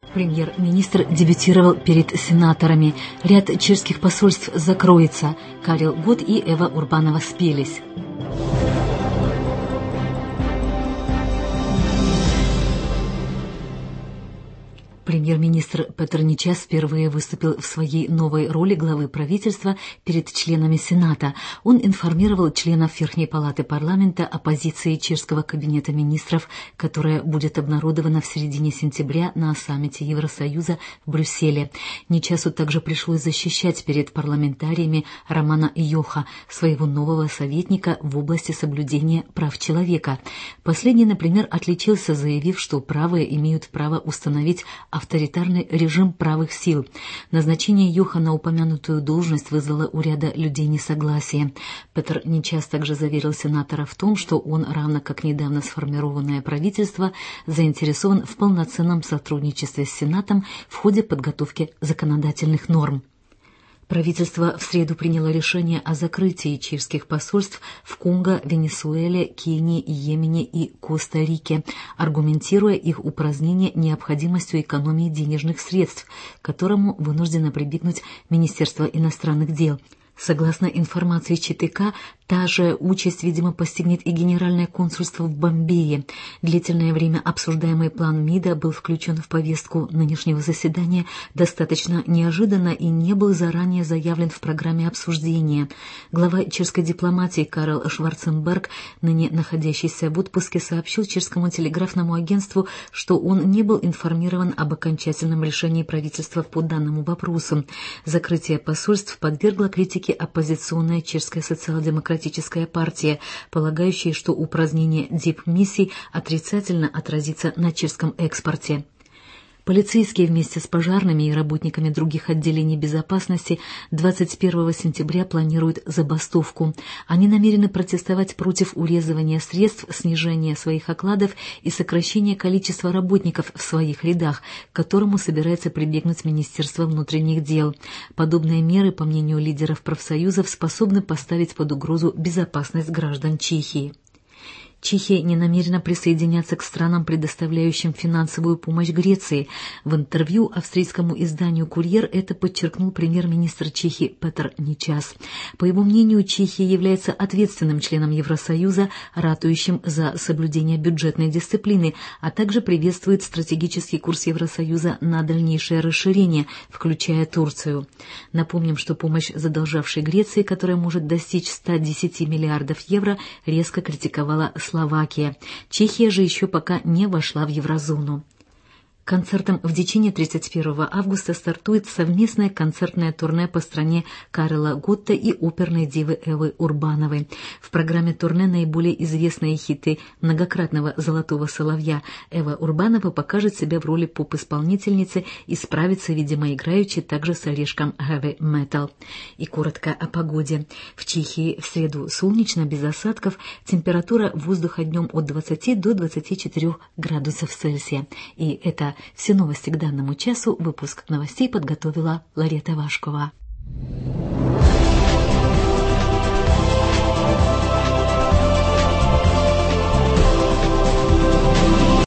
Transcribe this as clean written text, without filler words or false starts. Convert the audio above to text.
Премьер-министр дебютировал перед сенаторами. Ряд чешских посольств закроется. Карел Гott и Эва Урбанова спелись. Премьер-министр Петр Нечас впервые выступил в своей новой роли главы правительства перед членами Сената. Он информировал членов Верхней палаты парламента о позиции чешского кабинета министров, которая будет обнародована в середине сентября на саммите Евросоюза в Брюсселе. Нечасу также пришлось защищать перед парламентариями Романа Йоха, своего нового советника в области соблюдения прав человека. Последний, например, отличился, заявив, что правые имеют право установить авторитарный режим правых сил. Назначение Йоха на упомянутую должность вызвало у ряда людей несогласие. Петр Нечас также заверил сенатора в том, что он, равно как недавно сформированное правительство, заинтересован в полноценном сотрудничестве с Сенатом в ходе подготовки законодательных норм. Правительство в среду приняло решение о закрытии чешских посольств в Конго, Венесуэле, Кении, Йемене и Коста-Рике, аргументируя их упразднение необходимостью экономии денежных средств, к которому вынуждено прибегнуть Министерство иностранных дел. Согласно информации ЧТК, та же участь, видимо, постигнет и Генеральное консульство в Бомбее. Длительное время обсуждаемый план МИДа был включен в повестку нынешнего заседания достаточно неожиданно и не был заранее заявлен в программе обсуждения. Глава чешской дипломатии Карл Шварценберг, ныне находящийся в отпуске, сообщил чешскому телеграфному агентству, что он не был информирован об окончательном решении правительства по данному вопросу. Закрытие посольств подвергло критике оппозиционная чешская социал-демократическая партия, полагающая, что упразднение дипмиссий отрицательно отразится на чешском экспорте. Полицейские вместе с пожарными и работниками других отделений безопасности 21 сентября планируют забастовку. Они намерены протестовать против урезывания средств, снижения своих окладов и сокращения количества работников в своих рядах, к которому собирается прибегнуть Министерство внутренних дел. Подобные меры, по мнению лидеров профсоюзов, способны поставить под угрозу безопасность граждан Чехии. Чехия не намерена присоединяться к странам, предоставляющим финансовую помощь Греции. В интервью австрийскому изданию «Курьер» это подчеркнул премьер-министр Чехии Петр Нечас. По его мнению, Чехия является ответственным членом Евросоюза, ратующим за соблюдение бюджетной дисциплины, а также приветствует стратегический курс Евросоюза на дальнейшее расширение, включая Турцию. Напомним, что помощь задолжавшей Греции, которая может достичь 110 миллиардов евро, резко критиковала Словакия. Чехия же еще пока не вошла в еврозону. Концертом в Дичине 31 августа стартует совместное концертное турне по стране Карела Готта и оперной дивы Эвы Урбановой. В программе турне наиболее известные хиты многократного «Золотого соловья». Эва Урбанова покажет себя в роли поп-исполнительницы и справится, видимо, играючи также с орешком хэви-метал. И коротко о погоде. В Чехии в среду солнечно, без осадков, температура воздуха днем от 20 до 24 градусов Цельсия. И это все новости к данному часу. Выпуск новостей подготовила Ларета Вашкова.